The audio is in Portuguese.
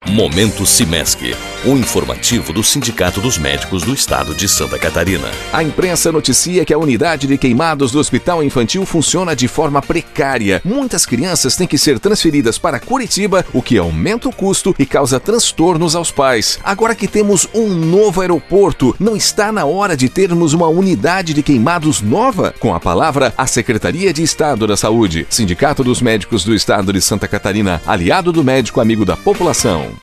Momento Simesc, o informativo do Sindicato dos Médicos do Estado de Santa Catarina. A imprensa noticia que a unidade de queimados do Hospital Infantil funciona de forma precária. Muitas crianças têm que ser transferidas para Curitiba, o que aumenta o custo e causa transtornos aos pais. Agora que temos um novo aeroporto, não está na hora de termos uma unidade de queimados nova? Com a palavra, a Secretaria de Estado da Saúde, Sindicato dos Médicos do Estado de Santa Catarina, aliado do médico amigo da população.